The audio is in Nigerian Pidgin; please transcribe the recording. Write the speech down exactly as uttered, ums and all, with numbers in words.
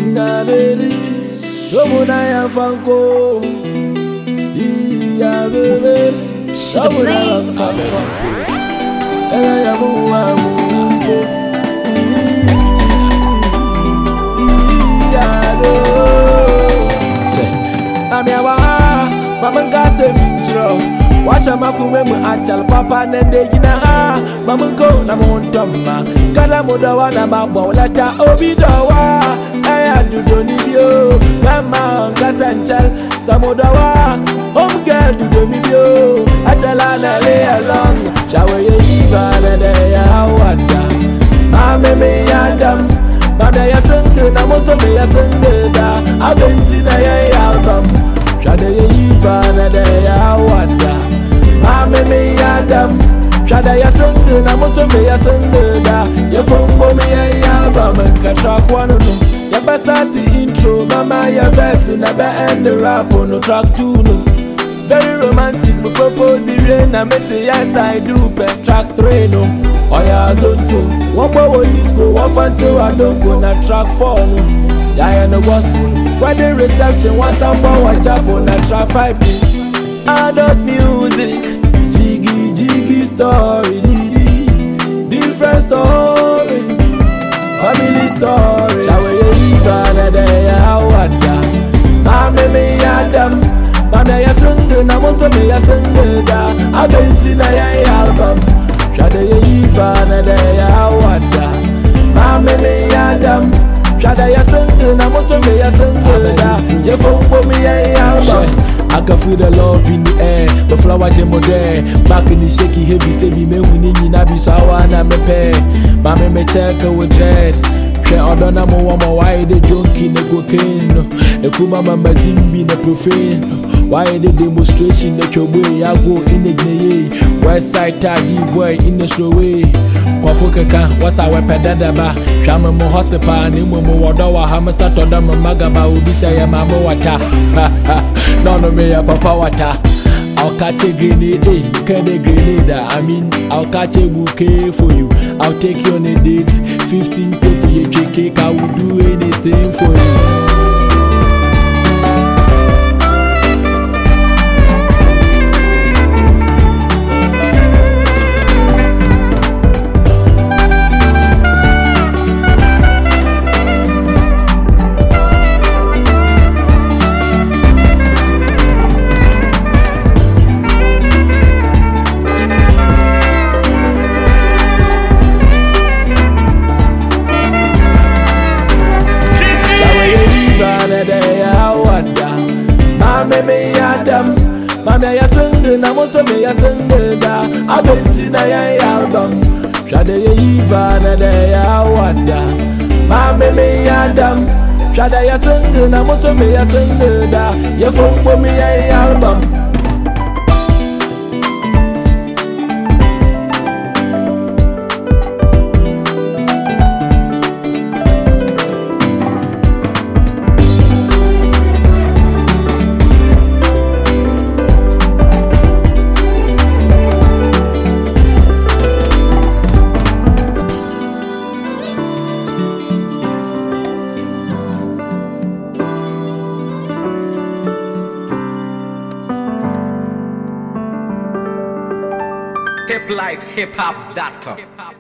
na beri Tomuna ya fanko Iya bebe Tomuna ya fanko Ela ya muwa muwa Iya bebe Ami awa Mama nkase minchiro Washa makume mu achal papa nende gina ha Mamunko na muntoma Kala mudawa na mambo lata obidawa Aya dudo nibyo Mama nkase nchal Samudawa Home girl dudo nibyo Achala na lay along Shawe ye iba na de ya wanda Mame me yadam Mame ya sundu na muso me ya sundu da Abenti na ya album Shade ye iba na de ya wanda Mame me yadam Shada ya sundu na muso me ya sundu da Ye fumbo me ya album Nka track one no Ya ba start the intro Mama ya verse na ba end the rap on no track two no Very romantic me propose the rain Na mete yes I do pe track three no Oya zone two One boy one disco One fante wa don't go na track four no Ya ya no gospel Wedding reception One sample one chapel na track five no Adult music, jiggy jiggy story, different story, family story. Shawe ye iba na de ya wanda, mame me yadam, mame ya sundu na muso me ya sundu da, abenti na ya album. Shade ye iba na de ya wanda, mame me yadam, shade ya sundu na muso me ya sundu da, ye fumbo me ya album. I can feel the love in the air, the flower jemo there. Back in the shaky heavy, say me me winning in a be so I wanna me pay. Mama me check with dread. She order na mo wama why they junkie ne cocaine. E kuma mama zimbi ne profane. Why the demonstration that your boy I go in the gneye. West side taggy boy in the slow way. Kwafukeka wasa wepe dadaba. Shama mo hosepa ni mo mo wadawa hamasa toda mamagaba ubisa ya mamo wata. No no me ya papa wata. I'll catch a grenade, can a grenade. I mean, I'll catch a bouquet for you. I'll take you on a date. Fifteen to be a cake. I will do anything for you. Mame me yadam, mame ya sundu na muso me ya sundu da, abenti na ya album. Shade ye iva na de ya wanda. Mame me yadam, shade ya sundu na muso me ya sundu da, ye fumbo me ya album. hip life hip hop dot com